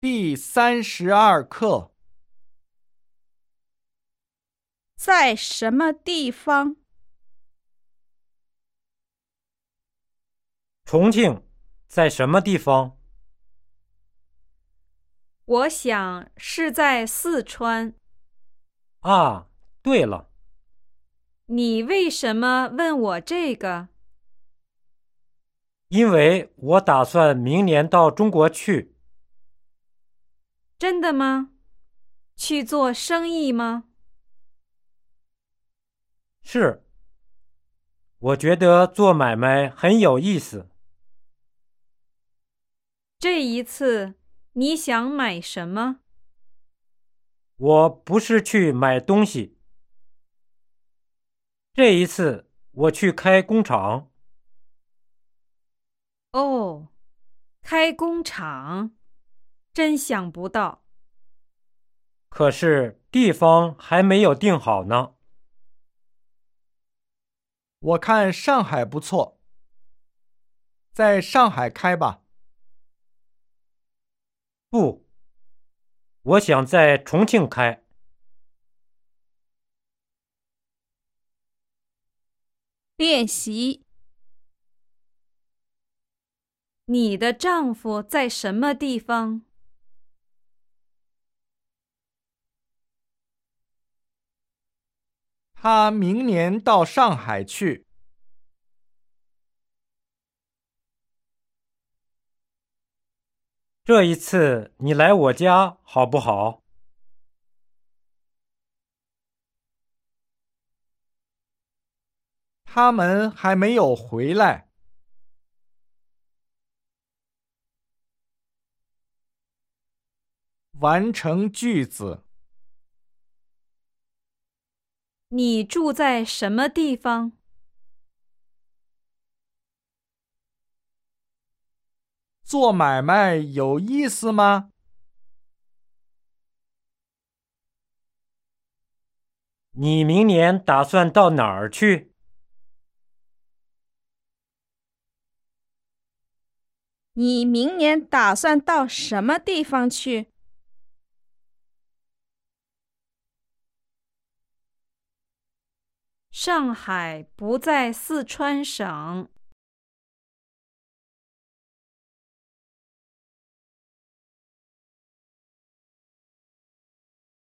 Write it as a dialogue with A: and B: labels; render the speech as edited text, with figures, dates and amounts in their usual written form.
A: 第32课。
B: 在什么地方？
C: 重庆在什么地方？
D: 我想是在四川。
C: 啊，对了，
D: 你为什么问我这个？
C: 因为我打算明年到中国去。
D: 真的吗？去做生意吗？
C: 是，我觉得做买卖很有意思。
D: 这一次你想买什么？
C: 我不是去买东西，这一次我去开工厂。
D: 哦，开工厂，真想不到。
C: 可是地方还没有定好呢。
A: 我看上海不错，在上海开吧。
C: 不，我想在重庆开。
B: 练习。
D: 你的丈夫在什么地方？
A: 他明年到上海去。
C: 这一次你来我家好不好？
A: 他们还没有回来。完成句子。
D: 你住在什么地方？
A: 做买卖有意思吗？
C: 你明年打算到哪儿去？
B: 你明年打算到什么地方去？
D: 上海不在四川省。